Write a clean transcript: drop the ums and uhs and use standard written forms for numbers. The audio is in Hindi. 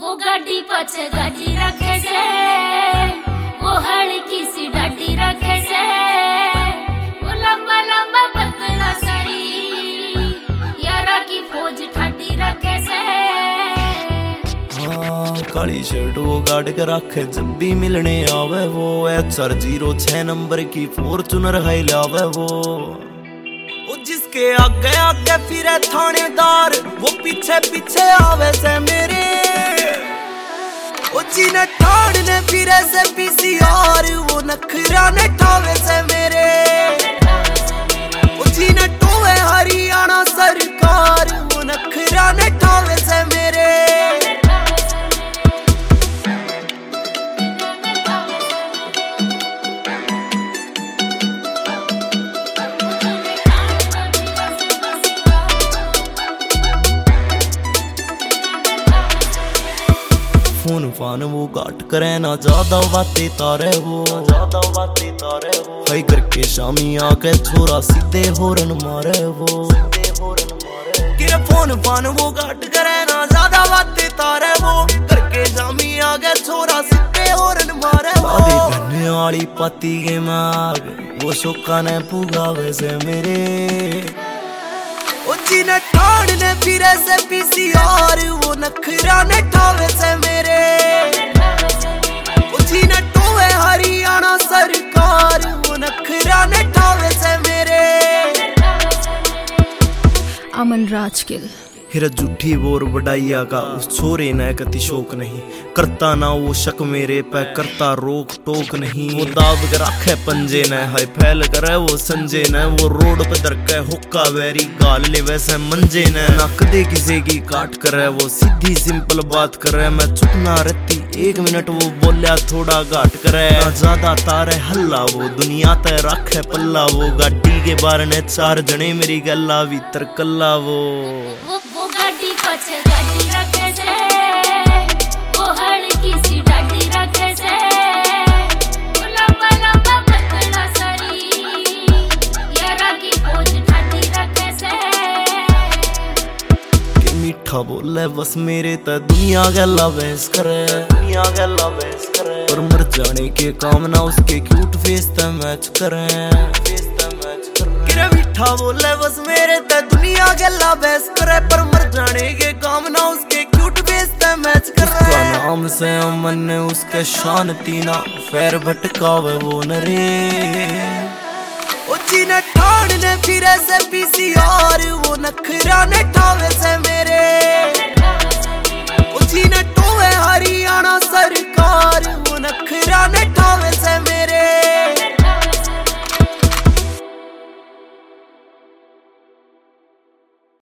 वो गाड़ी पछे गाड़ी रखे से, वो हल्की सी डाडी रखे से, वो लंबा लंबा पतला शरीर, यारा की फौज ठाटी रखे से। काली शर्ट वो गाड़ के रखे, जब भी मिलने आवे वो HR06 नंबर की फॉर्च्यूनर है लावे वो जिसके आगे आगे फिरे थानेदार, वो पीछे पीछे आवे से मेरे। वो जिन्हें ठाड़ने फिरे से PCR, वो नखरा ने ठावे से मेरे। वो जिन्हें टोवे हरियाणा सरकार, वो नखरा ने ठावे से मेरे। फोन फान वो गाट करे ना, ज्यादा बातें तारे वो, ज्यादा बातें तारे वो। हाई करके शामी आके छोरा सीधे होरन मारे वो, सीधे होरन मारे। कि फोन फान वो गाट करे ना, ज्यादा बातें तारे वो, करके शामी आके छोरा सीधे होरन मारे वो। आदि बनने वाली पति के माग, वो शोका ने पुगावे से मेरे। वो जिन्हें ठाड़ने फिरे से PCR, वो नखरा ने ठावे से मेरे। वो जिन्हें टोवे हरियाणा सरकार, वो नखरा ने ठावे से मेरे। अमन राजकिल हिर झूठी बोर बड़ाइया का, उस छोरे न कति शौक नहीं करता, ना वो शक मेरे पे करता रोक टोक नहीं। वो दाब के रखे पंजे न, हाय फैल करे वो संजे न। वो रोड पे दरके हुक्का वेरी गाल ले वैसे मंजे न। ना कदे किसी की काट करे, वो सीधी सिंपल बात करे। मैं चुप ना रहती 1 मिनट, वो बोलिया थोड़ा घाट करे। ना ज्यादा तारे हल्ला, वो दुनिया ते रखे पल्ला। वो गाड़ी के बारे ने 4 जने मेरी गल्ला भीतर कल्ला वो गाड़ी पछे गाड़ी रखे से, वो हल्की सी डाडी रखे से, वो लंबा लंबा पतला शरीर, यारा की फौज ठाटी रखे से। कि मीठा बोले बस मेरे ते दुनिया गल्ला बहस करे, दुनिया गल्ला बहस करे। पर मर जाने के काम ना उसके क्यूट फेस ते मैच करे, फेस ते मैच करे। कि मीठा बोले बस मेरे ते दुनिया गल्ला बहस करे, पर मर जाने के काम ना उसके क्यूट फेस ते मैच करे। उसका नाम से अमन ने उसके शांति ना पैर भटकावे वो नरे। वो जिन्हें ठाड़ने फिरे से PCR, वो नखरा ने ठावे से मेरे।